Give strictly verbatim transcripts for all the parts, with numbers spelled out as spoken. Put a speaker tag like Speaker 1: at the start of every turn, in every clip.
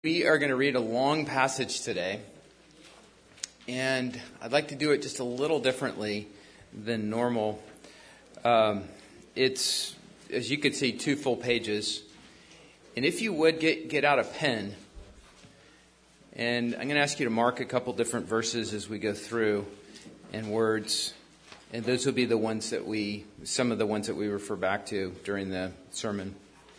Speaker 1: We are going to read a long passage today, and I'd like to do it just a little differently than normal. Um, it's, as you can see, two full pages. And if you would, get, get out a pen. And I'm going to ask you to mark a couple different verses as we go through and words. And those will be the ones that we, some of the ones that we refer back to during the sermon.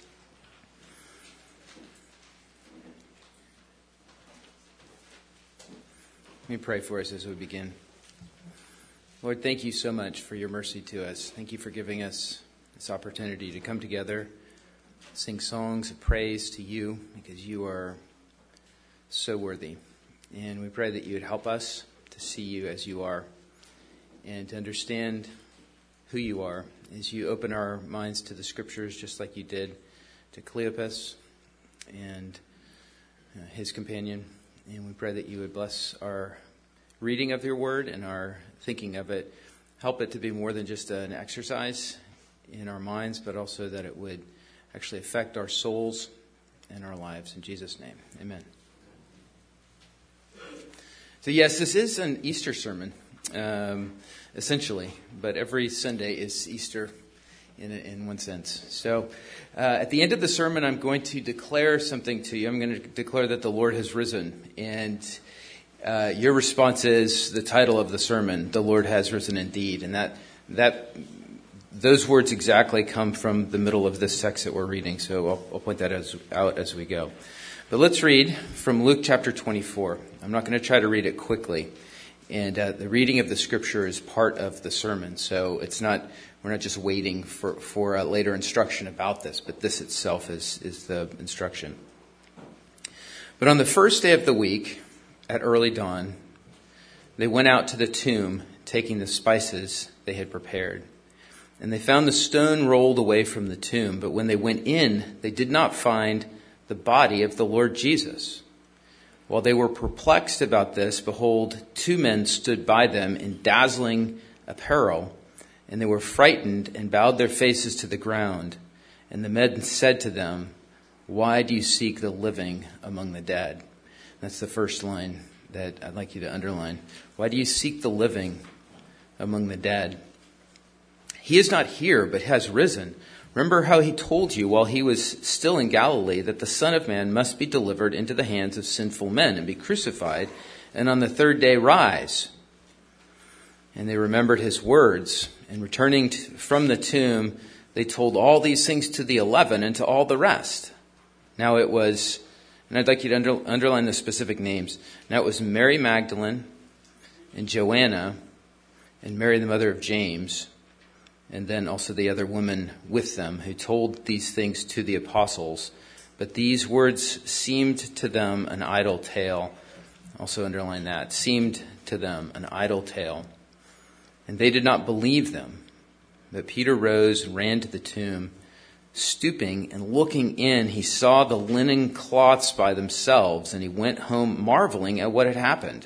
Speaker 1: Let me pray for us as we begin. Lord, thank you so much for your mercy to us. Thank you for giving us this opportunity to come together, sing songs of praise to you, because you are so worthy. And we pray that you would help us to see you as you are and to understand who you are as you open our minds to the scriptures, just like you did to Cleopas and uh, his companion. And we pray that you would bless our reading of your word and our thinking of it. Help it to be more than just an exercise in our minds, but also that it would actually affect our souls and our lives. In Jesus' name, amen. So yes, this is an Easter sermon, um, essentially, but every Sunday is Easter in in one sense. So uh, at the end of the sermon, I'm going to declare something to you. I'm going to declare that the Lord has risen. And uh, your response is the title of the sermon, "The Lord has risen indeed." And that that those words exactly come from the middle of this text that we're reading. So I'll, I'll point that as, out as we go. But let's read from Luke chapter twenty-four. I'm not going to try to read it quickly. And uh, the reading of the scripture is part of the sermon. So it's not, we're not just waiting for, for a later instruction about this, but this itself is, is the instruction. But on the first day of the week, at early dawn, they went out to the tomb, taking the spices they had prepared. And they found the stone rolled away from the tomb. But when they went in, they did not find the body of the Lord Jesus. While they were perplexed about this, behold, two men stood by them in dazzling apparel, and they were frightened and bowed their faces to the ground. And the men said to them, "Why do you seek the living among the dead?" That's the first line that I'd like you to underline. Why do you seek the living among the dead? He is not here, but has risen. Remember how he told you while he was still in Galilee that the Son of Man must be delivered into the hands of sinful men and be crucified, and on the third day rise. And they remembered his words, and returning to, from the tomb, they told all these things to the eleven and to all the rest. Now it was, and I'd like you to under, underline the specific names. Now it was Mary Magdalene and Joanna and Mary the mother of James, and then also the other woman with them who told these things to the apostles. But these words seemed to them an idle tale. Also underline that. Seemed to them an idle tale. And they did not believe them. But Peter rose and ran to the tomb. Stooping and looking in, he saw the linen cloths by themselves, and he went home marveling at what had happened.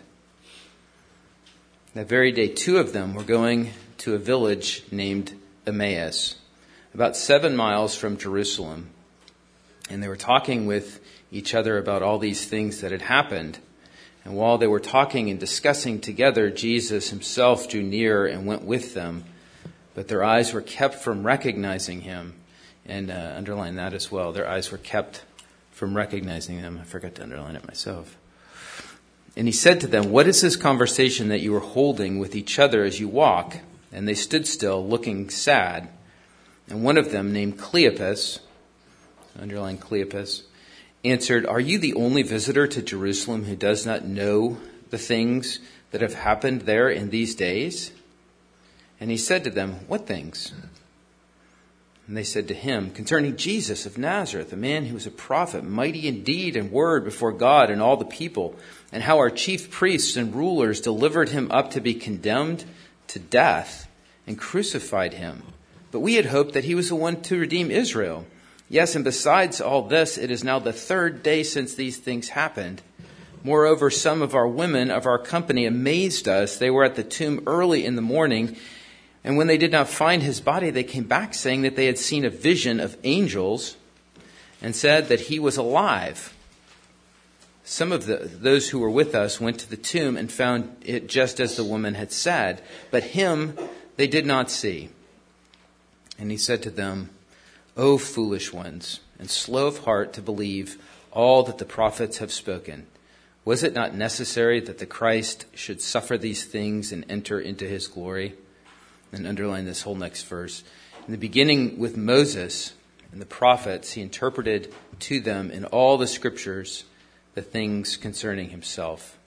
Speaker 1: That very day, two of them were going to a village named Emmaus, about seven miles from Jerusalem. And they were talking with each other about all these things that had happened. And while they were talking and discussing together, Jesus himself drew near and went with them. But their eyes were kept from recognizing him. And uh, underline that as well. Their eyes were kept from recognizing him. I forgot to underline it myself. And he said to them, "What is this conversation that you are holding with each other as you walk?" And they stood still, looking sad. And one of them, named Cleopas, underline Cleopas, answered, "Are you the only visitor to Jerusalem who does not know the things that have happened there in these days?" And he said to them, "What things?" And they said to him, "Concerning Jesus of Nazareth, a man who was a prophet, mighty in deed and word before God and all the people, and how our chief priests and rulers delivered him up to be condemned to death and crucified him. But we had hoped that he was the one to redeem Israel. Yes, and besides all this, it is now the third day since these things happened. Moreover, some of our women of our company amazed us. They were at the tomb early in the morning, and when they did not find his body, they came back saying that they had seen a vision of angels and said that he was alive." some of the, those who were with us went to the tomb and found it just as the woman had said, but him they did not see. And he said to them, O foolish ones, and slow of heart to believe all that the prophets have spoken. Was it not necessary that the Christ should suffer these things and enter into his glory? And underline this whole next verse. In the beginning with Moses and the prophets, he interpreted to them in all the scriptures the things concerning himself.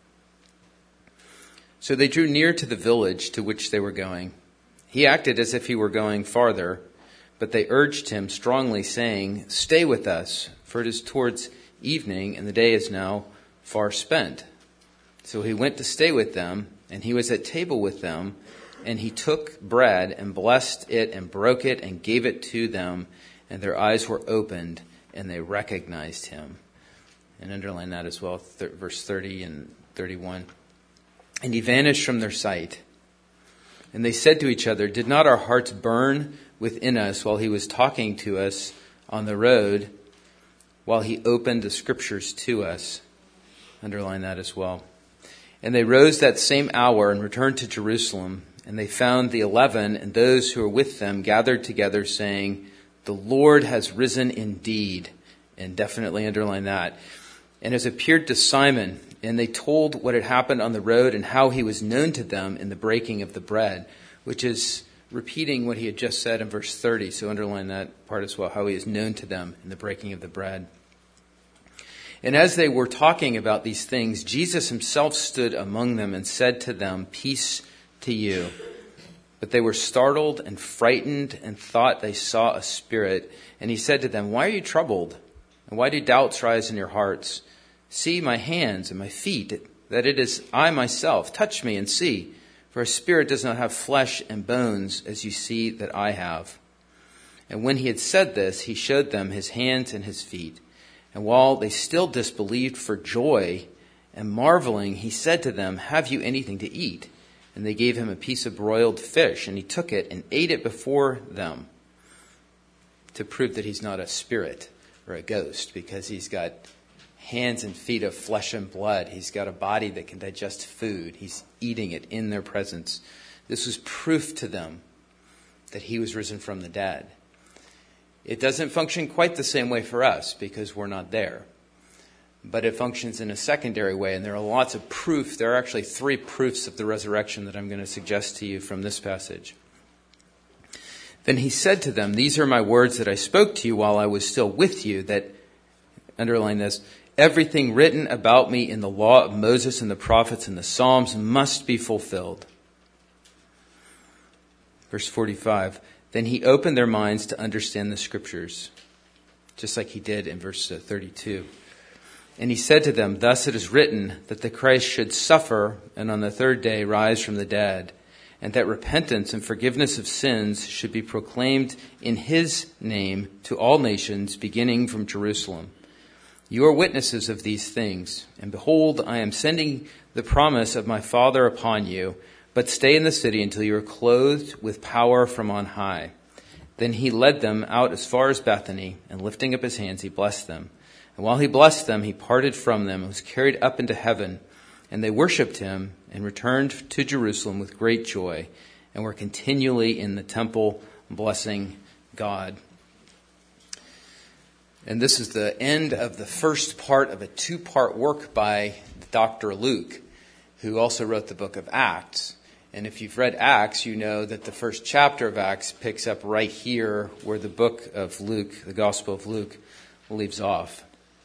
Speaker 1: So they drew near to the village to which they were going. He acted as if he were going farther, but they urged him strongly, saying, Stay with us, for it is towards evening, and the day is now far spent. So he went to stay with them, and he was at table with them, and he took bread and blessed it and broke it and gave it to them, and their eyes were opened, and they recognized him. And underline that as well, th- verse thirty and thirty-one. And he vanished from their sight. And they said to each other, Did not our hearts burn within us while he was talking to us on the road, while he opened the scriptures to us? Underline that as well. And they rose that same hour and returned to Jerusalem. And they found the eleven and those who were with them gathered together, saying, The Lord has risen indeed. And definitely underline that. And has appeared to Simon. And they told what had happened on the road and how he was known to them in the breaking of the bread, which is repeating what he had just said in verse thirty. So underline that part as well, how he is known to them in the breaking of the bread. And as they were talking about these things, Jesus himself stood among them and said to them, Peace to you. But they were startled and frightened and thought they saw a spirit. And he said to them, Why are you troubled? And why do doubts rise in your hearts? See my hands and my feet, that it is I myself. Touch me and see. For a spirit does not have flesh and bones, as you see that I have. And when he had said this, he showed them his hands and his feet. And while they still disbelieved for joy and marveling, he said to them, Have you anything to eat? And they gave him a piece of broiled fish, and he took it and ate it before them, to prove that he's not a spirit or a ghost, because he's got hands and feet of flesh and blood. He's got a body that can digest food. He's eating it in their presence. This was proof to them that he was risen from the dead. It doesn't function quite the same way for us because we're not there. But it functions in a secondary way, and there are lots of proof. There are actually three proofs of the resurrection that I'm going to suggest to you from this passage. Then he said to them, These are my words that I spoke to you while I was still with you, that, underline this, everything written about me in the law of Moses and the prophets and the Psalms must be fulfilled. Verse forty-five, Then he opened their minds to understand the scriptures, just like he did in verse thirty-two. And he said to them, Thus it is written that the Christ should suffer and on the third day rise from the dead, and that repentance and forgiveness of sins should be proclaimed in his name to all nations, beginning from Jerusalem. You are witnesses of these things, and behold, I am sending the promise of my Father upon you, but stay in the city until you are clothed with power from on high. Then he led them out as far as Bethany, and lifting up his hands, he blessed them. And while he blessed them, he parted from them and was carried up into heaven. And they worshipped him and returned to Jerusalem with great joy, and were continually in the temple blessing God. And this is the end of the first part of a two-part work by Doctor Luke, who also wrote the book of Acts. And if you've read Acts, you know that the first chapter of Acts picks up right here where the book of Luke, the Gospel of Luke, leaves off.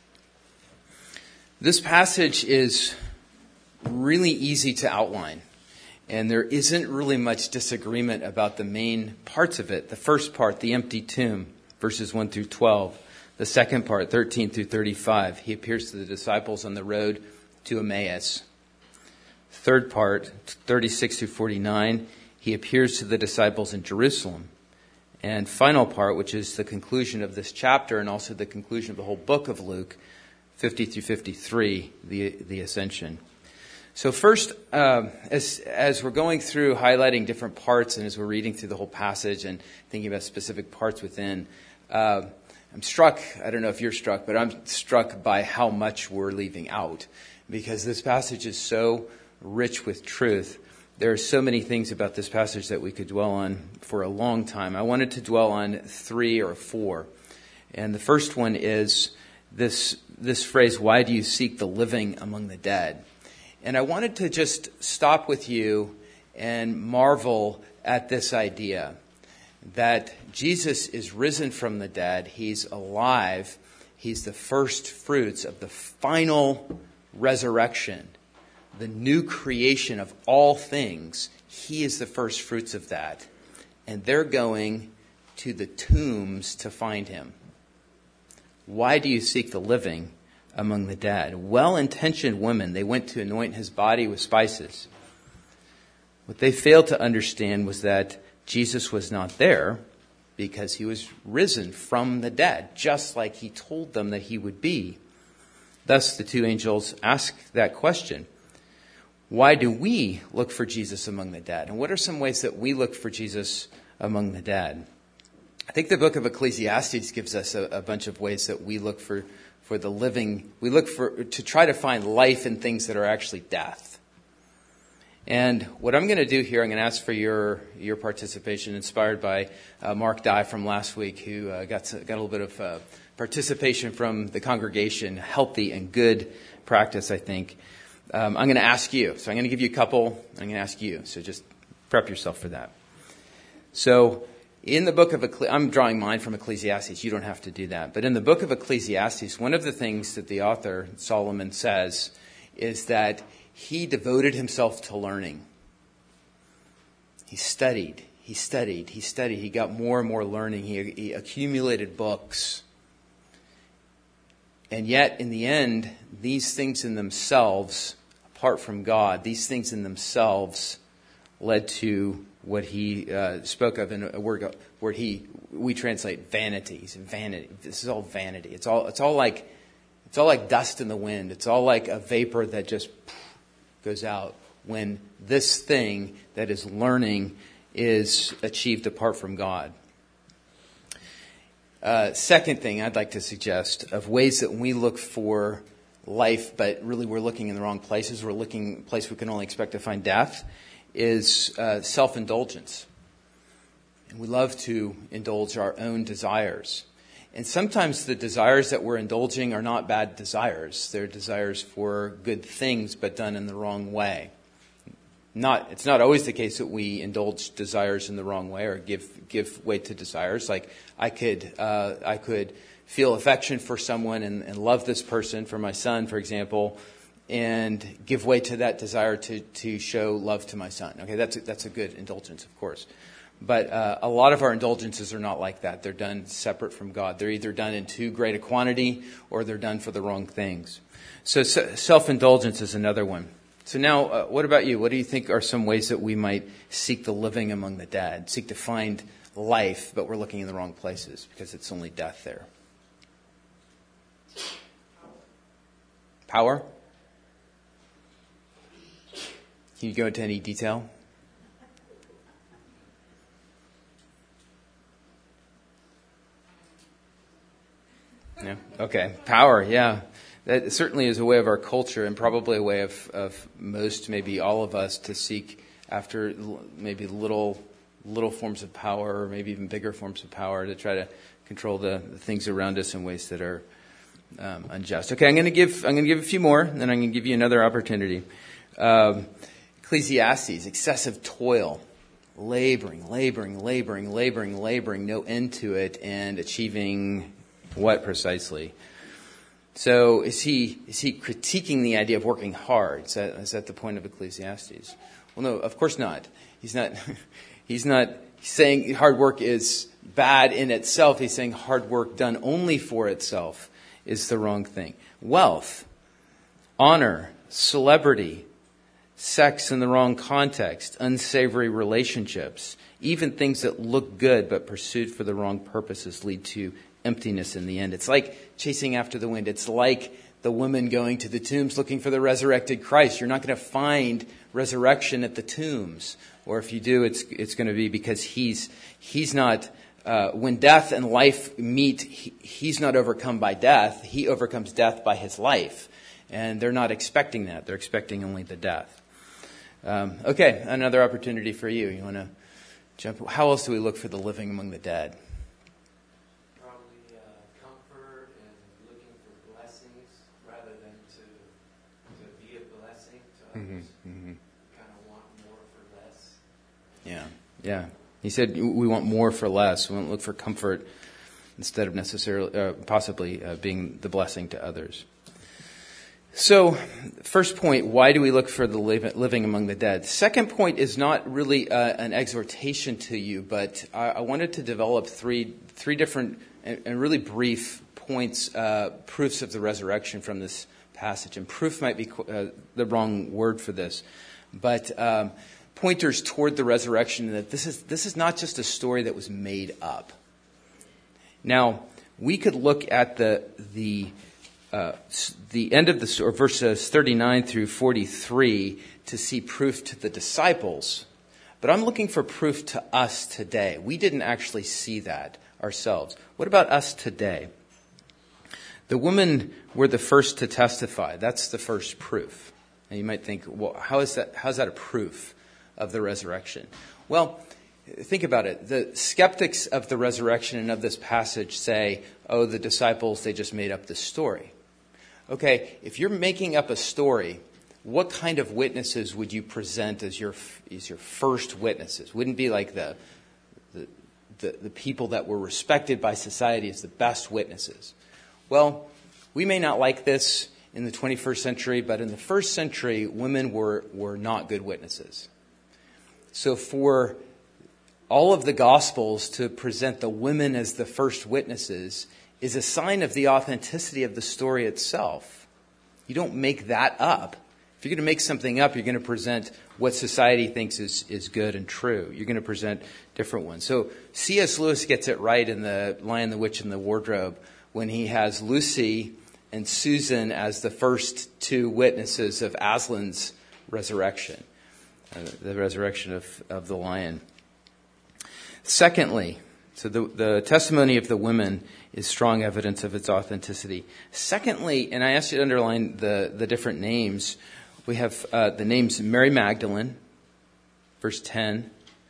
Speaker 1: This passage is really easy to outline, and there isn't really much disagreement about the main parts of it. The first part, the empty tomb, verses one through twelve. The second part, thirteen through thirty-five, he appears to the disciples on the road to Emmaus. Third part, thirty-six through forty-nine, he appears to the disciples in Jerusalem. And final part, which is the conclusion of this chapter and also the conclusion of the whole book of Luke, fifty through fifty-three, the the ascension. So first, uh, as as we're going through highlighting different parts and as we're reading through the whole passage and thinking about specific parts within, uh, I'm struck, I don't know if you're struck, but I'm struck by how much we're leaving out, because this passage is so rich with truth. There are so many things about this passage that we could dwell on for a long time. I wanted to dwell on three or four. And the first one is this, this phrase, why do you seek the living among the dead? And I wanted to just stop with you and marvel at this idea that Jesus is risen from the dead. He's alive. He's the first fruits of the final resurrection, the new creation of all things. He is the first fruits of that. And they're going to the tombs to find him. Why do you seek the living among the dead? Well-intentioned women, they went to anoint his body with spices. What they failed to understand was that Jesus was not there because he was risen from the dead, just like he told them that he would be. Thus, the two angels ask that question. Why do we look for Jesus among the dead? And what are some ways that we look for Jesus among the dead? I think the book of Ecclesiastes gives us a, a bunch of ways that we look for, for the living. We look for to try to find life in things that are actually death. And what I'm going to do here, I'm going to ask for your your participation, inspired by uh, Mark Dye from last week, who uh, got to, got a little bit of uh, participation from the congregation, healthy and good practice, I think. Um, I'm going to ask you. So I'm going to give you a couple. I'm going to ask you. So just prep yourself for that. So in the book of Ecclesiastes, I'm drawing mine from Ecclesiastes. You don't have to do that. But in the book of Ecclesiastes, one of the things that the author, Solomon, says is that he devoted himself to learning. He studied, he studied, he studied. He got more and more learning. He, he accumulated books. And yet, in the end, these things in themselves, apart from God, these things in themselves led to what he uh, spoke of in a word where he we translate vanity. He said, vanity. This is all vanity. It's all it's all like it's all like dust in the wind. It's all like a vapor that just goes out when this thing that is learning is achieved apart from God. Uh, second thing I'd like to suggest of ways that we look for life, but really we're looking in the wrong places. We're looking a place we can only expect to find death, is uh, self-indulgence. And we love to indulge our own desires. And sometimes the desires that we're indulging are not bad desires. They're desires for good things, but done in the wrong way. Not, it's not always the case that we indulge desires in the wrong way or give give way to desires. Like I could uh, I could feel affection for someone and, and love this person, for my son, for example, and give way to that desire to to show love to my son. Okay, that's a, that's a good indulgence, of course. But uh, a lot of our indulgences are not like that. They're done separate from God. They're either done in too great a quantity or they're done for the wrong things. So self-indulgence is another one. So now, uh, what about you? What do you think are some ways that we might seek the living among the dead, seek to find life, but we're looking in the wrong places because it's only death there? Power? Can you go into any detail? Yeah. Okay. Power. Yeah. That certainly is a way of our culture and probably a way of, of most, maybe all of us, to seek after maybe little little forms of power or maybe even bigger forms of power to try to control the, the things around us in ways that are um, unjust. Okay, I'm going to give I'm going to give a few more, and then I'm going to give you another opportunity. Um, Ecclesiastes, excessive toil, laboring, laboring, laboring, laboring, laboring, no end to it, and achieving what precisely? So is he is he critiquing the idea of working hard? Is that, is that the point of Ecclesiastes? Well, no, of course not. He's not. He's not saying hard work is bad in itself. He's saying hard work done only for itself is the wrong thing. Wealth, honor, celebrity, sex in the wrong context, unsavory relationships, even things that look good but pursued for the wrong purposes lead to emptiness in the end. It's like chasing after the wind. It's like the women going to the tombs looking for the resurrected Christ. You're not going to find resurrection at the tombs. Or if you do, it's it's going to be because he's he's not uh, when death and life meet, he, he's not overcome by death. He overcomes death by his life. And they're not expecting that. They're expecting only the death. Um, okay, another opportunity for you. You want to jump? How else do we look for the living among the dead?
Speaker 2: Probably uh, comfort and looking for blessings rather than to to be a blessing to others.
Speaker 1: Mm-hmm, mm-hmm.
Speaker 2: Kind of want more for less.
Speaker 1: Yeah, yeah. He said we want more for less. We want to look for comfort instead of necessarily, uh, possibly uh, being the blessing to others. So, first point, why do we look for the living among the dead? Second point is not really uh, an exhortation to you, but I, I wanted to develop three three different and, and really brief points, uh, proofs of the resurrection from this passage. And proof might be uh, the wrong word for this, but um, pointers toward the resurrection, that this is this is not just a story that was made up. Now, we could look at the the Uh, the end of the story, verses thirty-nine through forty-three, to see proof to the disciples. But I'm looking for proof to us today. We didn't actually see that ourselves. What about us today? The women were the first to testify. That's the first proof. And you might think, well, how is that, how is that a proof of the resurrection? Well, think about it. The skeptics of the resurrection and of this passage say, oh, the disciples, they just made up this story. Okay, if you're making up a story, what kind of witnesses would you present as your as your first witnesses? Wouldn't it be like the, the the the people that were respected by society as the best witnesses? Well, we may not like this in the twenty-first century, but in the first century, women were were not good witnesses. So for all of the Gospels to present the women as the first witnesses is a sign of the authenticity of the story itself. You don't make that up. If you're going to make something up, you're going to present what society thinks is, is good and true. You're going to present different ones. So C S Lewis gets it right in The Lion, the Witch, and the Wardrobe when he has Lucy and Susan as the first two witnesses of Aslan's resurrection, uh, the resurrection of, of the lion. Secondly, so the, the testimony of the women is strong evidence of its authenticity. Secondly, and I asked you to underline the, the different names, we have uh, the names Mary Magdalene, verse ten,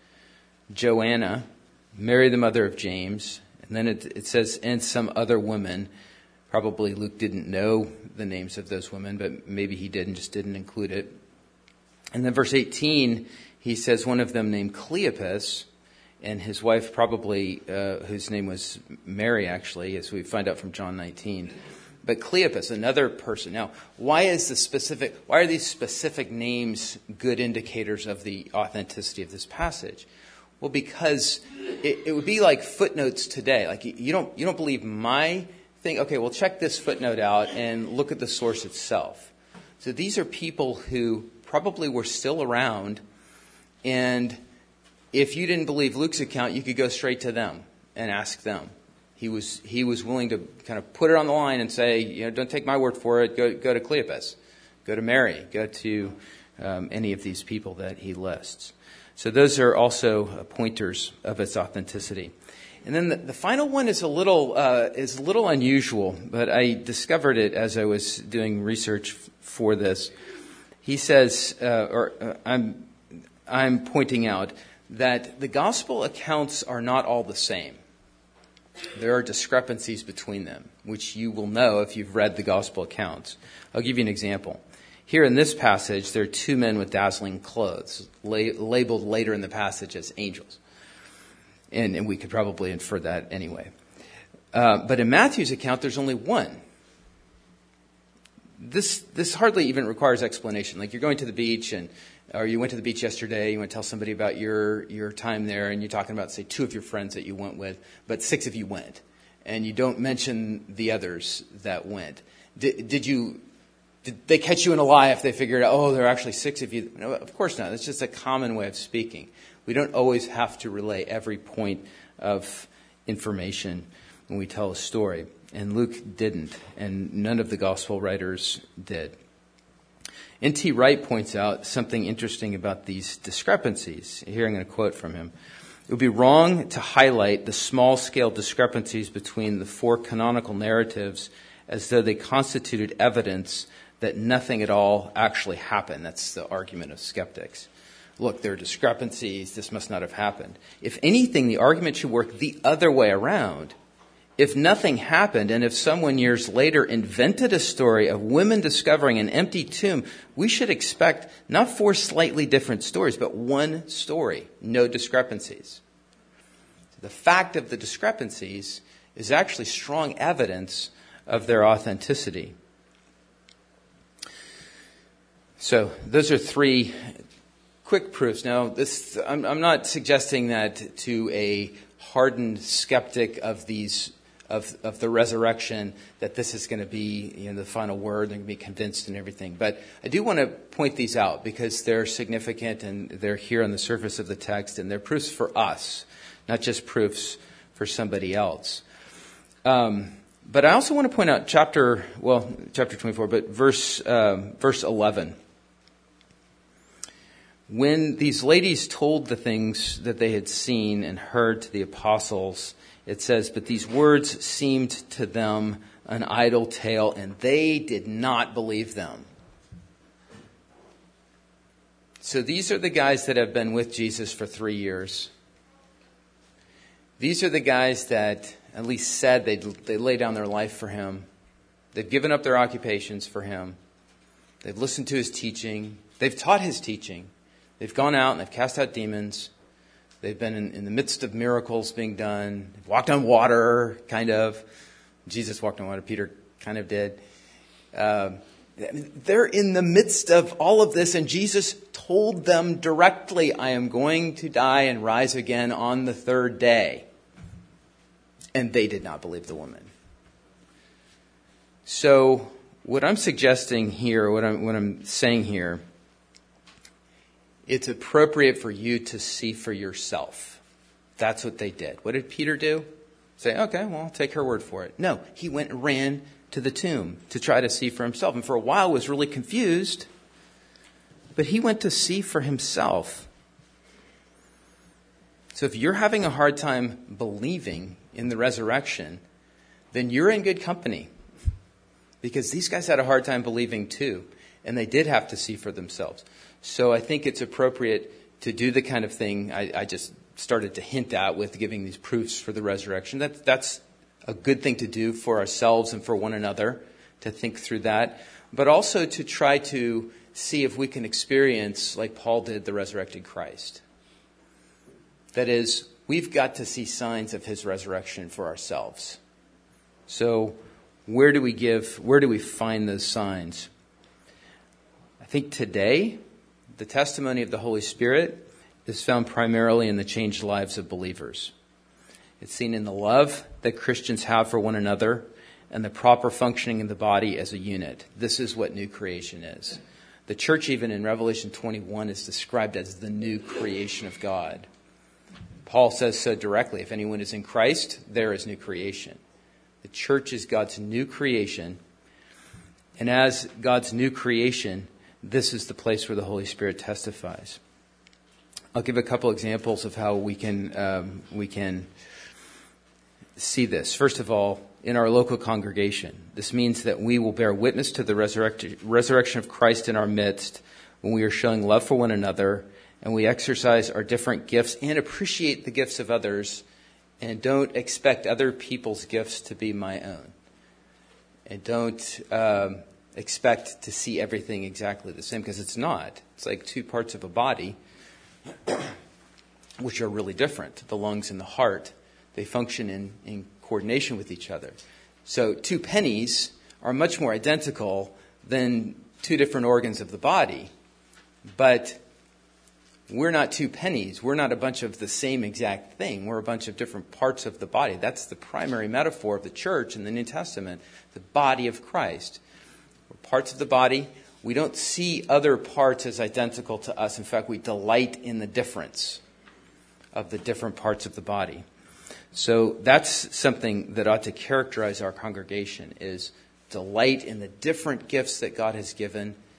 Speaker 1: Joanna, Mary the mother of James, and then it, it says, and some other women. Probably Luke didn't know the names of those women, but maybe he did and just didn't include it. And then verse eighteen, he says one of them named Cleopas, and his wife probably, uh, whose name was Mary, actually, as we find out from John nineteen. But Cleopas, another person. Now, why is the specific? Why are these specific names good indicators of the authenticity of this passage? Well, because it, it would be like footnotes today. Like you don't you don't believe my thing. Okay, well, check this footnote out and look at the source itself. So these are people who probably were still around, and if you didn't believe Luke's account, you could go straight to them and ask them. He was he was willing to kind of put it on the line and say, you know, don't take my word for it. Go go to Cleopas, go to Mary, go to um, any of these people that he lists. So those are also pointers of its authenticity. And then the, the final one is a little uh, is a little unusual, but I discovered it as I was doing research f- for this. He says, uh, or uh, I'm I'm pointing out that the gospel accounts are not all the same. There are discrepancies between them, which you will know if you've read the gospel accounts. I'll give you an example. Here in this passage, there are two men with dazzling clothes, la- labeled later in the passage as angels. And, and we could probably infer that anyway. Uh, but in Matthew's account, there's only one. This this hardly even requires explanation. Like you're going to the beach, and or you went to the beach yesterday, you want to tell somebody about your, your time there, and you're talking about, say, two of your friends that you went with, but six of you went. And you don't mention the others that went. Did, did you... Did they catch you in a lie if they figured out, oh, there are actually six of you? No, of course not. It's just a common way of speaking. We don't always have to relay every point of information when we tell a story. And Luke didn't, and none of the gospel writers did. N T Wright points out something interesting about these discrepancies. Here I'm going to quote from him. It would be wrong to highlight the small-scale discrepancies between the four canonical narratives as though they constituted evidence that nothing at all actually happened. That's the argument of skeptics. Look, there are discrepancies. This must not have happened. If anything, the argument should work the other way around. If nothing happened, and if someone years later invented a story of women discovering an empty tomb, we should expect not four slightly different stories, but one story, no discrepancies. The fact of the discrepancies is actually strong evidence of their authenticity. So those are three quick proofs. Now, this I'm, I'm not suggesting that to a hardened skeptic of these Of, of the resurrection, that this is going to be, you know, the final word, they're going to be convinced and everything. But I do want to point these out because they're significant and they're here on the surface of the text, and they're proofs for us, not just proofs for somebody else. Um, but I also want to point out chapter, well, chapter twenty-four, but verse um, verse eleven. When these ladies told the things that they had seen and heard to the apostles, it says, but these words seemed to them an idle tale, and they did not believe them. So these are the guys that have been with Jesus for three years. These are the guys that at least said they they lay down their life for him. They've given up their occupations for him. They've listened to his teaching. They've taught his teaching. They've gone out and they've cast out demons. They've been in, in the midst of miracles being done. They've walked on water, kind of. Jesus walked on water. Peter kind of did. Uh, they're in the midst of all of this, and Jesus told them directly, I am going to die and rise again on the third day. And they did not believe the woman. So what I'm suggesting here, what I'm, what I'm saying here, it's appropriate for you to see for yourself. That's what they did. What did Peter do? Say, okay, well, I'll take her word for it. No, he went and ran to the tomb to try to see for himself. And for a while was really confused. But he went to see for himself. So if you're having a hard time believing in the resurrection, then you're in good company. Because these guys had a hard time believing too. And they did have to see for themselves. So I think it's appropriate to do the kind of thing I, I just started to hint at with giving these proofs for the resurrection. That, that's a good thing to do for ourselves and for one another, to think through that. But also to try to see if we can experience, like Paul did, the resurrected Christ. That is, we've got to see signs of his resurrection for ourselves. So where do we give, where do we find those signs? I think today, the testimony of the Holy Spirit is found primarily in the changed lives of believers. It's seen in the love that Christians have for one another and the proper functioning of the body as a unit. This is what new creation is. The church, even in Revelation twenty-one, is described as the new creation of God. Paul says so directly, if anyone is in Christ, there is new creation. The church is God's new creation. And as God's new creation, this is the place where the Holy Spirit testifies. I'll give a couple examples of how we can um, we can see this. First of all, in our local congregation, this means that we will bear witness to the resurrect- resurrection of Christ in our midst when we are showing love for one another and we exercise our different gifts and appreciate the gifts of others and don't expect other people's gifts to be my own. And don't Um, expect to see everything exactly the same, because it's not. It's like two parts of a body, which are really different. The lungs and the heart, they function in, in coordination with each other. So two pennies are much more identical than two different organs of the body. But we're not two pennies. We're not a bunch of the same exact thing. We're a bunch of different parts of the body. That's the primary metaphor of the church in the New Testament, the body of Christ. We're parts of the body. We don't see other parts as identical to us. In fact, we delight in the difference of the different parts of the body. So that's something that ought to characterize our congregation, is delight in the different gifts that God has given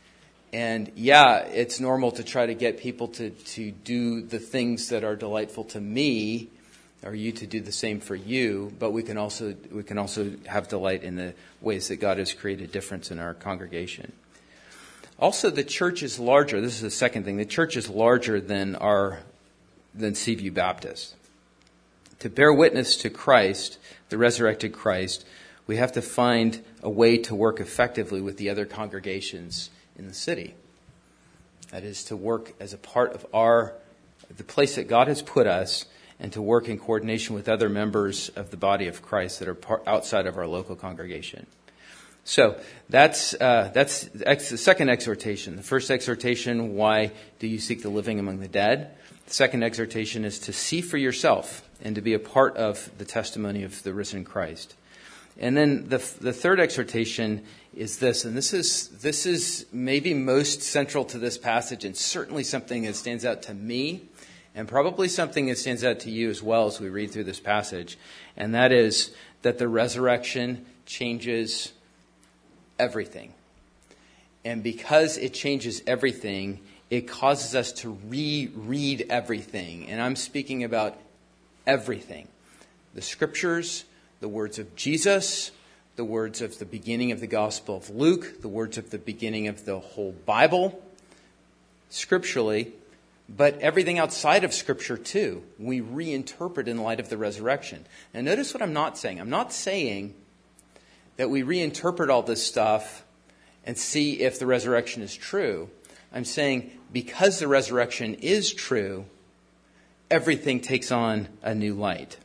Speaker 1: And yeah, it's normal to try to get people to, to do the things that are delightful to me, or you to do the same for you, but we can also we can also have delight in the ways that God has created difference in our congregation. Also, the church is larger. This is the second thing. The church is larger than our than Seaview Baptist. To bear witness to Christ, the resurrected Christ, we have to find a way to work effectively with the other congregations in the city. That is, to work as a part of our the place that God has put us, and to work in coordination with other members of the body of Christ that are part, outside of our local congregation. So that's uh, that's the second exhortation. The first exhortation: why do you seek the living among the dead? The second exhortation is to see for yourself and to be a part of the testimony of the risen Christ. And then the the third exhortation is this, and this is this is maybe most central to this passage, and certainly something that stands out to me, and probably something that stands out to you as well as we read through this passage, and that is that the resurrection changes everything. And because it changes everything, it causes us to reread everything. And I'm speaking about everything. The scriptures, the words of Jesus, the words of the beginning of the Gospel of Luke, the words of the beginning of the whole Bible, scripturally, but everything outside of Scripture too, we reinterpret in light of the resurrection. Now notice what I'm not saying. I'm not saying that we reinterpret all this stuff and see if the resurrection is true. I'm saying because the resurrection is true, everything takes on a new light.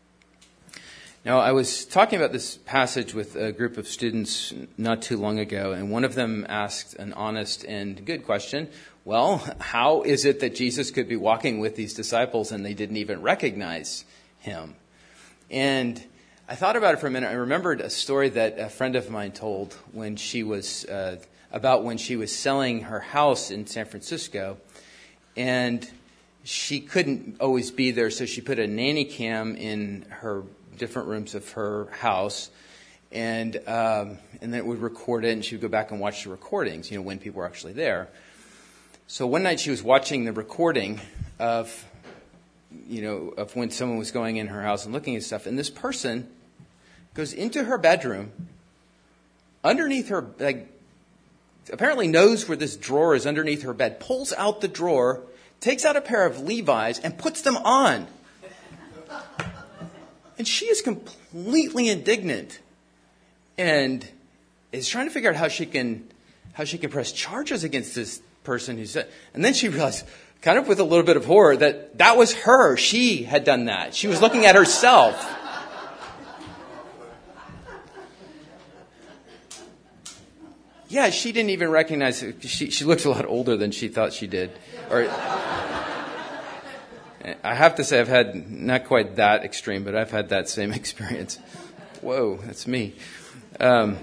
Speaker 1: Now, I was talking about this passage with a group of students not too long ago, and one of them asked an honest and good question. Well, how is it that Jesus could be walking with these disciples and they didn't even recognize him? And I thought about it for a minute. I remembered a story that a friend of mine told when she was uh, about when she was selling her house in San Francisco, and she couldn't always be there, so she put a nanny cam in her different rooms of her house, and um, and then it would record it, and she would go back and watch the recordings, you know, when people were actually there. So one night she was watching the recording of, you know, of when someone was going in her house and looking at stuff, and this person goes into her bedroom, underneath her, like, apparently knows where this drawer is underneath her bed, pulls out the drawer, takes out a pair of Levi's, and puts them on. And she is completely indignant and is trying to figure out how she can how she can press charges against this person who said. And then she realized, kind of with a little bit of horror, that that was her. She had done that. She was looking at herself. Yeah, she didn't even recognize it. She she looks a lot older than she thought she did. Or I have to say I've had not quite that extreme, but I've had that same experience. Whoa, that's me. Um,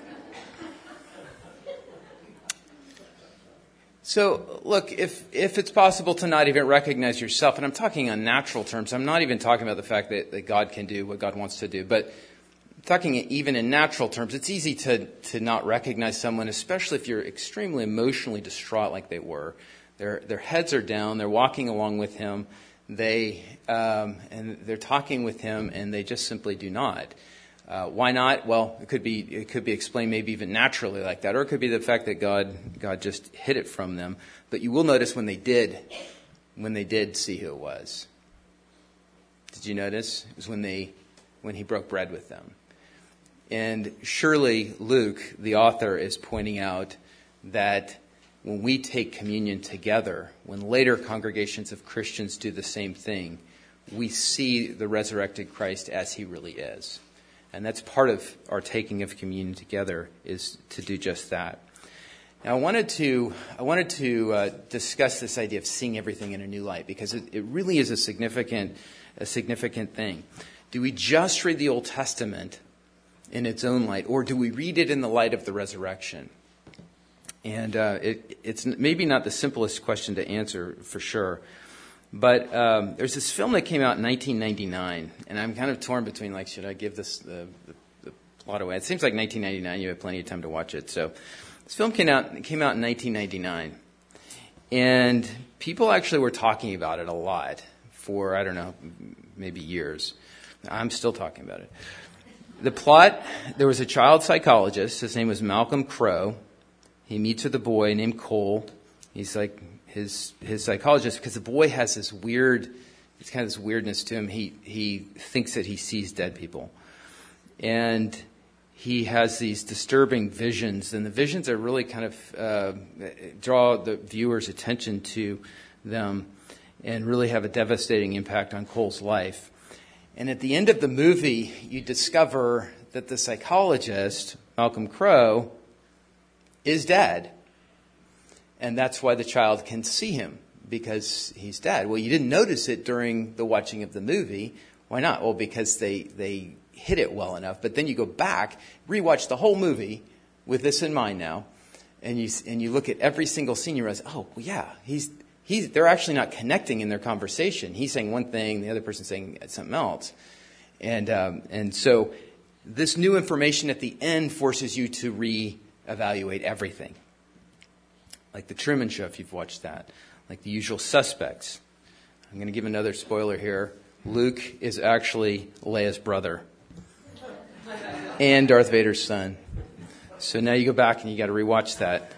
Speaker 1: so, look, if if it's possible to not even recognize yourself, and I'm talking on natural terms, I'm not even talking about the fact that, that God can do what God wants to do, but talking even in natural terms, it's easy to, to not recognize someone, especially if you're extremely emotionally distraught like they were. Their their heads are down, they're walking along with him. They um, and they're talking with him, and they just simply do not. Uh, why not? Well, it could be it could be explained maybe even naturally like that, or it could be the fact that God God just hid it from them. But you will notice when they did, when they did see who it was. Did you notice? It was when they when he broke bread with them. And surely Luke, the author, is pointing out that when we take communion together, when later congregations of Christians do the same thing, we see the resurrected Christ as he really is. And that's part of our taking of communion together, is to do just that. Now, I wanted to I wanted to uh, discuss this idea of seeing everything in a new light, because it, it really is a significant a significant thing. Do we just read the Old Testament in its own light, or do we read it in the light of the resurrection? And uh, it, it's maybe not the simplest question to answer for sure. But um, there's this film that came out in nineteen ninety-nine, and I'm kind of torn between, like, should I give this the, the, the plot away? It seems like nineteen ninety-nine, you have plenty of time to watch it. So This film came out came out in nineteen ninety-nine, and people actually were talking about it a lot for, I don't know, maybe years. I'm still talking about it. The plot, there was a child psychologist. His name was Malcolm Crowe. He meets with a boy named Cole. He's like his his psychologist because the boy has this weird, it's kind of this weirdness to him. He he thinks that he sees dead people. And he has these disturbing visions, and the visions are really kind of uh, draw the viewer's attention to them and really have a devastating impact on Cole's life. And at the end of the movie, you discover that the psychologist, Malcolm Crowe, is dead. And that's why the child can see him, because he's dead. Well, you didn't notice it during the watching of the movie. Why not? Well, because they they... hit it well enough, but then you go back, rewatch the whole movie with this in mind now, and you and you look at every single scene, you realize, oh, well, yeah, he's he's they're actually not connecting in their conversation. He's saying one thing, the other person's saying something else, and um, and so this new information at the end forces you to reevaluate everything, like The Truman Show, if you've watched that, like The Usual Suspects. I'm going to give another spoiler here. Luke is actually Leia's brother and Darth Vader's son. So now you go back and you got to rewatch that.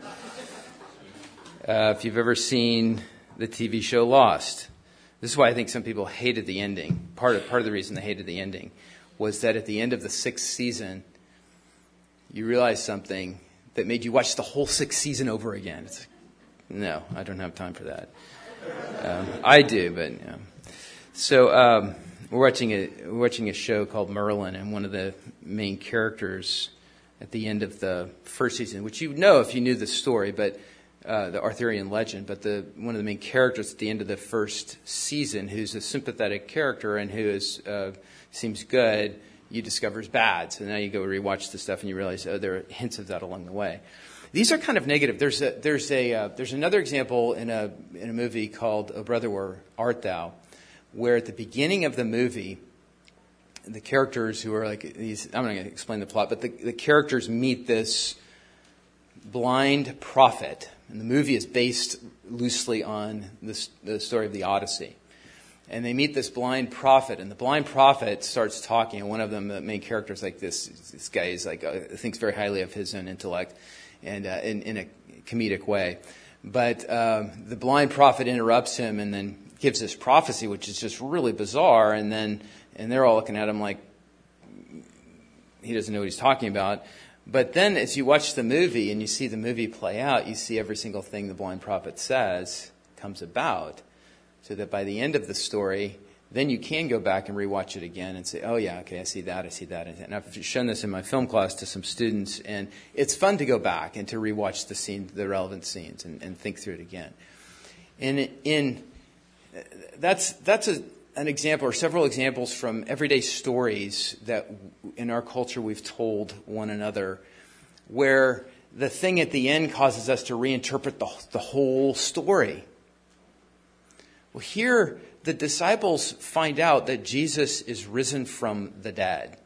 Speaker 1: Uh, if you've ever seen the T V show Lost, this is why I think some people hated the ending. Part of part of the reason they hated the ending was that at the end of the sixth season, you realized something that made you watch the whole sixth season over again. It's like, no, I don't have time for that. Um, I do, but you know. So um, we're watching a we're watching a show called Merlin, and one of the main characters at the end of the first season, which you know if you knew the story, but uh, the Arthurian legend, but the one of the main characters at the end of the first season, who's a sympathetic character and who is uh, seems good, you discover is bad. So now you go rewatch the stuff and you realize, oh, there are hints of that along the way. These are kind of negative. There's a there's a uh, there's another example in a in a movie called O Brother, Where Art Thou, where at the beginning of the movie, the characters who are like these, I'm not going to explain the plot, but the, the characters meet this blind prophet. And the movie is based loosely on this, the story of the Odyssey. And they meet this blind prophet, and the blind prophet starts talking, and one of them, the main character, is like this, this guy is like, uh, thinks very highly of his own intellect, and uh, in, in a comedic way. But uh, the blind prophet interrupts him and then gives this prophecy, which is just really bizarre, and then and they're all looking at him like he doesn't know what he's talking about. But then as you watch the movie and you see the movie play out, you see every single thing the blind prophet says comes about, so that by the end of the story, then you can go back and rewatch it again and say, oh yeah, okay, I see that, I see that. And I've shown this in my film class to some students, and it's fun to go back and to rewatch the scene, the relevant scenes, and, and think through it again. And in That's that's a, an example, or several examples from everyday stories that in our culture we've told one another, where the thing at the end causes us to reinterpret the, the whole story. Well, here the disciples find out that Jesus is risen from the dead.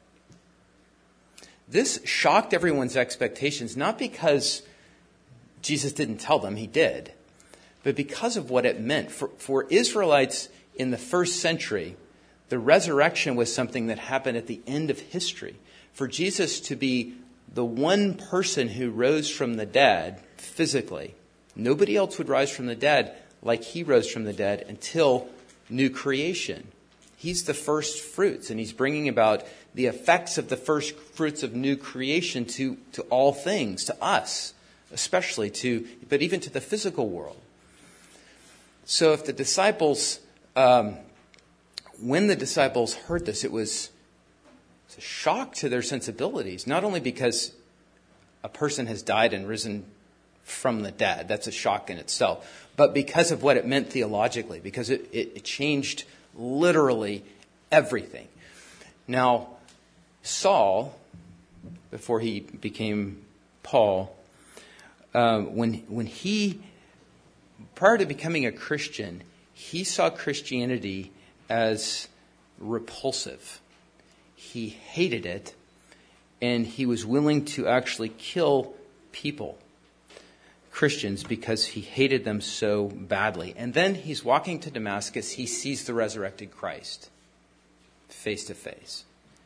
Speaker 1: This shocked everyone's expectations, not because Jesus didn't tell them, he did, but because of what it meant. For, for Israelites in the first century, the resurrection was something that happened at the end of history. For Jesus to be the one person who rose from the dead physically, nobody else would rise from the dead like he rose from the dead until new creation. He's the first fruits, and he's bringing about the effects of the first fruits of new creation to, to all things, to us, especially to, but even to the physical world. So if the disciples, um, when the disciples heard this, it was, it was a shock to their sensibilities, not only because a person has died and risen from the dead, that's a shock in itself, but because of what it meant theologically, because it, it, it changed literally everything. Now, Saul, before he became Paul, uh, when when he prior to becoming a Christian, he saw Christianity as repulsive. He hated it, and he was willing to actually kill people, Christians, because he hated them so badly. And then he's walking to Damascus. He sees the resurrected Christ face to face.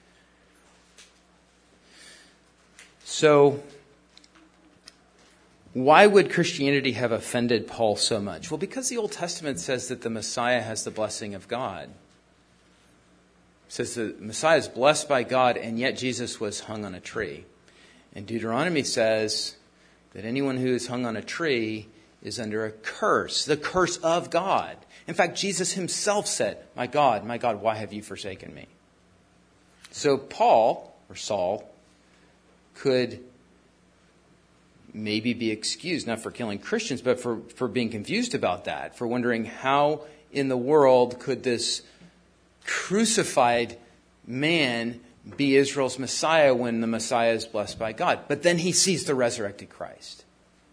Speaker 1: So, why would Christianity have offended Paul so much? Well, because the Old Testament says that the Messiah has the blessing of God. It says the Messiah is blessed by God, and yet Jesus was hung on a tree. And Deuteronomy says that anyone who is hung on a tree is under a curse, the curse of God. In fact, Jesus himself said, "My God, my God, why have you forsaken me?" So Paul, or Saul, could maybe be excused, not for killing Christians, but for, for being confused about that, for wondering how in the world could this crucified man be Israel's Messiah when the Messiah is blessed by God. But then he sees the resurrected Christ.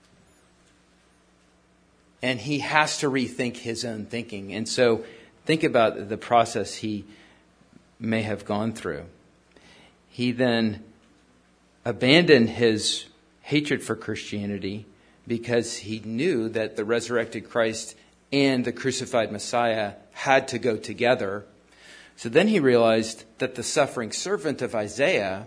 Speaker 1: And he has to rethink his own thinking. And so think about the process he may have gone through. He then abandoned his hatred for Christianity because he knew that the resurrected Christ and the crucified Messiah had to go together. So then he realized that the suffering servant of Isaiah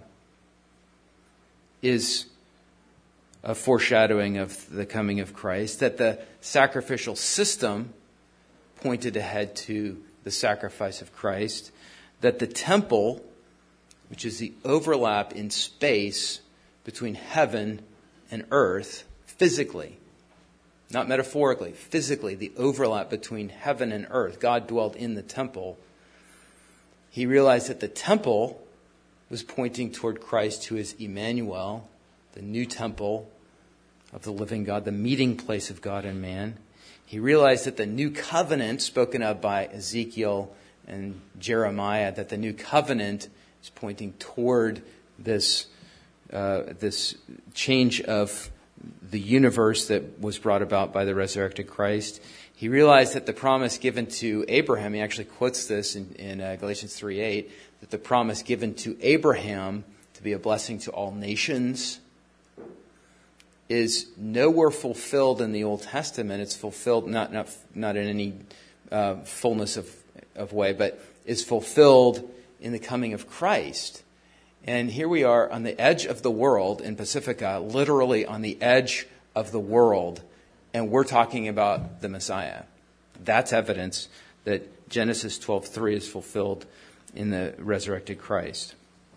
Speaker 1: is a foreshadowing of the coming of Christ, that the sacrificial system pointed ahead to the sacrifice of Christ, that the temple, which is the overlap in space between heaven and earth, physically, not metaphorically, physically, the overlap between heaven and earth. God dwelled in the temple. He realized that the temple was pointing toward Christ, who is Emmanuel, the new temple of the living God, the meeting place of God and man. He realized that the new covenant spoken of by Ezekiel and Jeremiah, that the new covenant is pointing toward this uh, this change of the universe that was brought about by the resurrected Christ. He realized that the promise given to Abraham, he actually quotes this in, in uh, Galatians three eight, that the promise given to Abraham to be a blessing to all nations is nowhere fulfilled in the Old Testament. It's fulfilled not not not in any uh, fullness of, of way, but is fulfilled in the coming of Christ. And here we are on the edge of the world in Pacifica, literally on the edge of the world, and we're talking about the Messiah. That's evidence that Genesis twelve three is fulfilled in the resurrected Christ.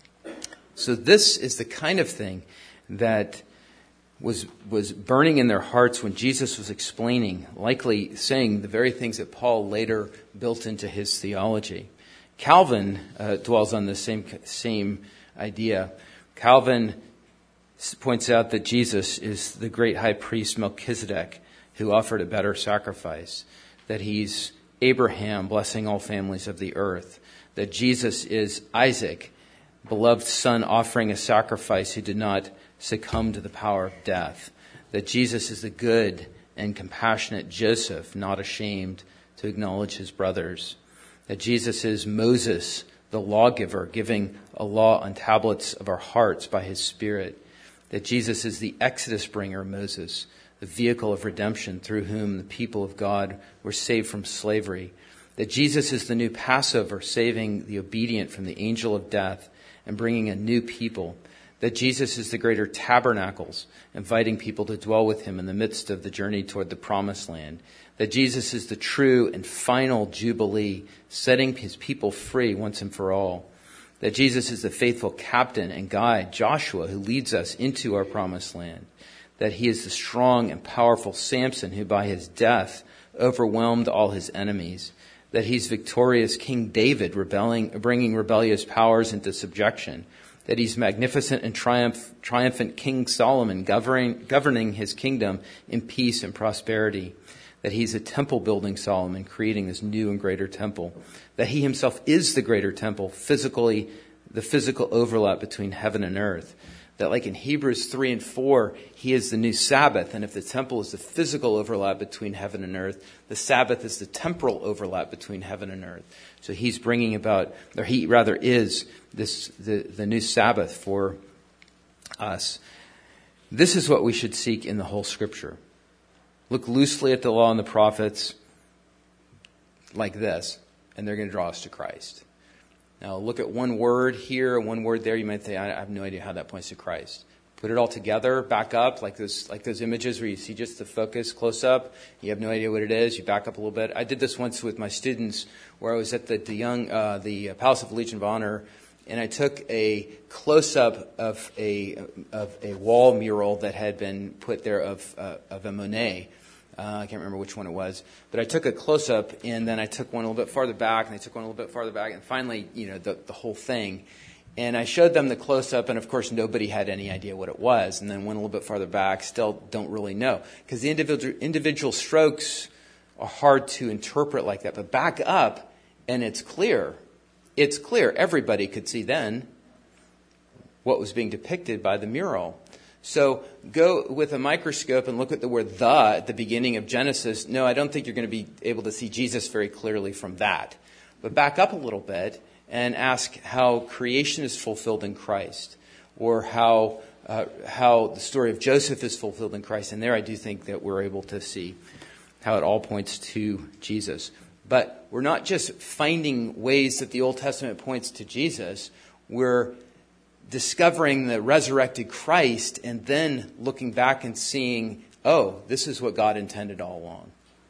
Speaker 1: So this is the kind of thing that was was burning in their hearts when Jesus was explaining, likely saying the very things that Paul later built into his theology. Calvin uh, dwells on the same same idea. Calvin points out that Jesus is the great high priest Melchizedek, who offered a better sacrifice, that he's Abraham blessing all families of the earth, that Jesus is Isaac, beloved son offering a sacrifice who did not succumb to the power of death, that Jesus is the good and compassionate Joseph, not ashamed to acknowledge his brothers, that Jesus is Moses, the lawgiver, giving a law on tablets of our hearts by his Spirit, that Jesus is the Exodus bringer, Moses, the vehicle of redemption through whom the people of God were saved from slavery, that Jesus is the new Passover, saving the obedient from the angel of death and bringing a new people, that Jesus is the greater tabernacles, inviting people to dwell with him in the midst of the journey toward the promised land, that Jesus is the true and final Jubilee, setting his people free once and for all, that Jesus is the faithful captain and guide, Joshua, who leads us into our promised land, that he is the strong and powerful Samson, who by his death overwhelmed all his enemies, that he's victorious King David, rebelling, bringing rebellious powers into subjection, that he's magnificent and triumph, triumphant King Solomon, governing, governing his kingdom in peace and prosperity, that he's a temple-building Solomon, creating this new and greater temple, that he himself is the greater temple, physically, the physical overlap between heaven and earth, that like in Hebrews three and four, he is the new Sabbath, and if the temple is the physical overlap between heaven and earth, the Sabbath is the temporal overlap between heaven and earth. So he's bringing about, or he rather is, this the, the new Sabbath for us. This is what we should seek in the whole Scripture. Look loosely at the law and the prophets like this, and they're going to draw us to Christ. Now, look at one word here, one word there. You might say, I have no idea how that points to Christ. Put it all together, back up, like those like those images where you see just the focus close up. You have no idea what it is. You back up a little bit. I did this once with my students, where I was at the the young uh, the Palace of the Legion of Honor, and I took a close up of a of a wall mural that had been put there of uh, of a Monet. Uh, I can't remember which one it was, but I took a close up, and then I took one a little bit farther back, and I took one a little bit farther back, and finally, you know, the the whole thing. And I showed them the close-up, and of course nobody had any idea what it was. And then went a little bit farther back, still don't really know. Because the individual, individual strokes are hard to interpret like that. But back up, and it's clear. It's clear. Everybody could see then what was being depicted by the mural. So go with a microscope and look at the word "the" at the beginning of Genesis. No, I don't think you're going to be able to see Jesus very clearly from that. But back up a little bit and ask how creation is fulfilled in Christ, or how uh, how the story of Joseph is fulfilled in Christ. And there I do think that we're able to see how it all points to Jesus. But we're not just finding ways that the Old Testament points to Jesus. We're discovering the resurrected Christ and then looking back and seeing, oh, this is what God intended all along.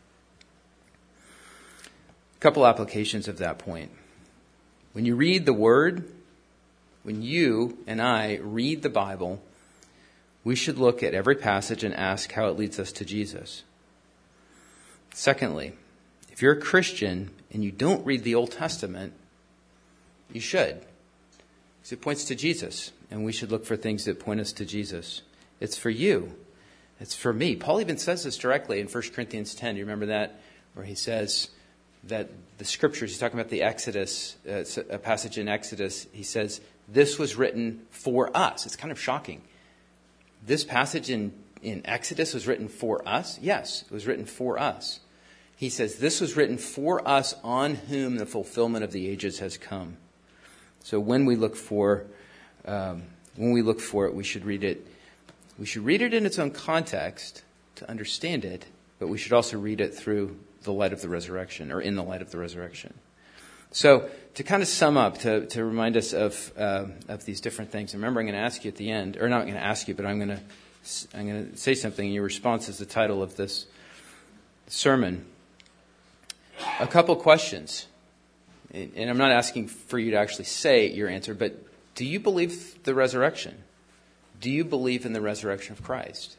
Speaker 1: A couple applications of that point. When you read the Word, when you and I read the Bible, we should look at every passage and ask how it leads us to Jesus. Secondly, if you're a Christian and you don't read the Old Testament, you should. Because it points to Jesus, and we should look for things that point us to Jesus. It's for you. It's for me. Paul even says this directly in First Corinthians ten. Do you remember that? Where he says that the Scriptures, he's talking about the Exodus, uh, a passage in Exodus, he says, this was written for us. It's kind of shocking. This passage in, in Exodus was written for us? Yes, it was written for us. He says, this was written for us on whom the fulfillment of the ages has come. So when we look for, um, when we look for it, we should read it. We should read it in its own context to understand it, but we should also read it through the light of the resurrection, or in the light of the resurrection. So to kind of sum up, to, to remind us of uh, of these different things, remember I'm going to ask you at the end, or not going to ask you, but I'm going to I'm going to say something, and your response is the title of this sermon. A couple questions, and I'm not asking for you to actually say your answer, but do you believe the resurrection? Do you believe in the resurrection of Christ?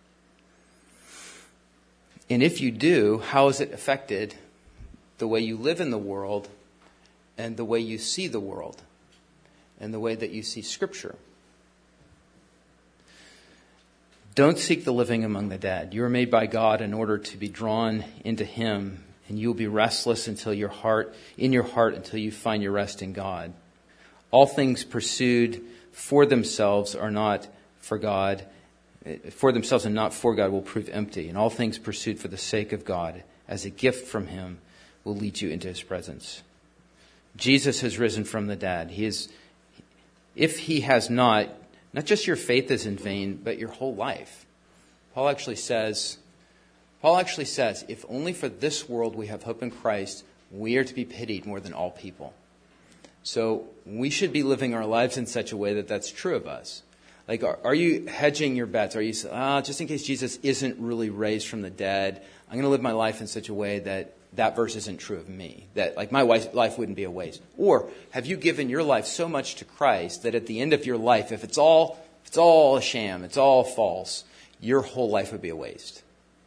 Speaker 1: And if you do, how has it affected the way you live in the world and the way you see the world and the way that you see Scripture? Don't seek the living among the dead. You are made by God in order to be drawn into Him, and you will be restless until your heart, in your heart until you find your rest in God. All things pursued for themselves are not for God. For themselves and not for God will prove empty. And all things pursued for the sake of God as a gift from Him will lead you into His presence. Jesus has risen from the dead. He is, if He has not, not just your faith is in vain, but your whole life. Paul actually says, Paul actually says, if only for this world we have hope in Christ, we are to be pitied more than all people. So we should be living our lives in such a way that that's true of us. Like, are, are you hedging your bets? Are you, ah, just in case Jesus isn't really raised from the dead, I'm going to live my life in such a way that that verse isn't true of me. That, like, my life wouldn't be a waste. Or have you given your life so much to Christ that at the end of your life, if it's all, if it's all a sham, it's all false, your whole life would be a waste?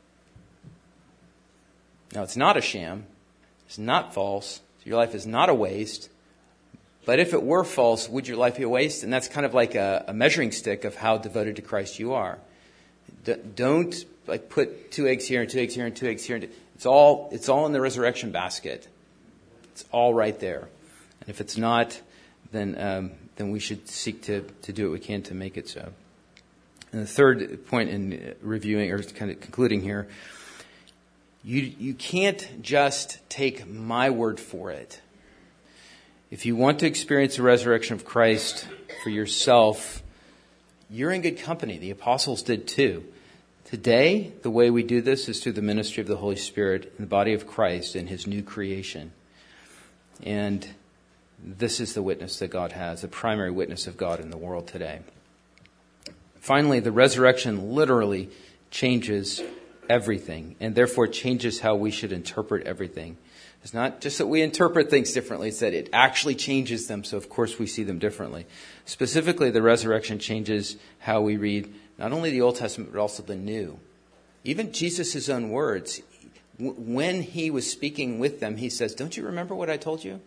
Speaker 1: Now, it's not a sham. It's not false. Your life is not a waste. But if it were false, would your life be a waste? And that's kind of like a, a measuring stick of how devoted to Christ you are. D- don't like put two eggs here and two eggs here and two eggs here. And it's all it's all in the resurrection basket. It's all right there. And if it's not, then um, then we should seek to to do what we can to make it so. And the third point in reviewing or kind of concluding here, you you can't just take my word for it. If you want to experience the resurrection of Christ for yourself, you're in good company. The apostles did too. Today, the way we do this is through the ministry of the Holy Spirit in the body of Christ and his new creation. And this is the witness that God has, the primary witness of God in the world today. Finally, the resurrection literally changes everything, and therefore changes how we should interpret everything. It's not just that we interpret things differently, it's that it actually changes them, so of course we see them differently. Specifically, the resurrection changes how we read not only the Old Testament, but also the New. Even Jesus' own words, when he was speaking with them, he says, don't you remember what I told you?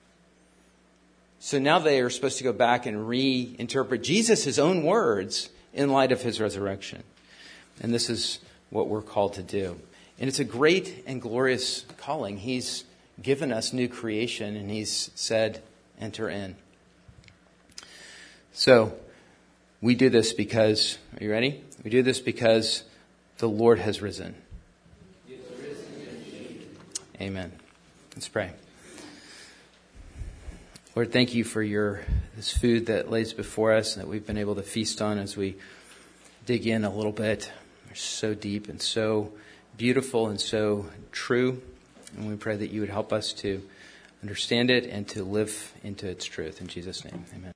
Speaker 1: So now they are supposed to go back and reinterpret Jesus' own words in light of his resurrection. And this is what we're called to do. And it's a great and glorious calling. He's given us new creation, and he's said, enter in. So we do this because, are you ready? We do this because the Lord has risen. Amen. Let's pray. Lord, thank you for your this food that lays before us and that we've been able to feast on as we dig in a little bit. They're so deep and so beautiful and so true. And we pray that you would help us to understand it and to live into its truth. In Jesus' name, amen.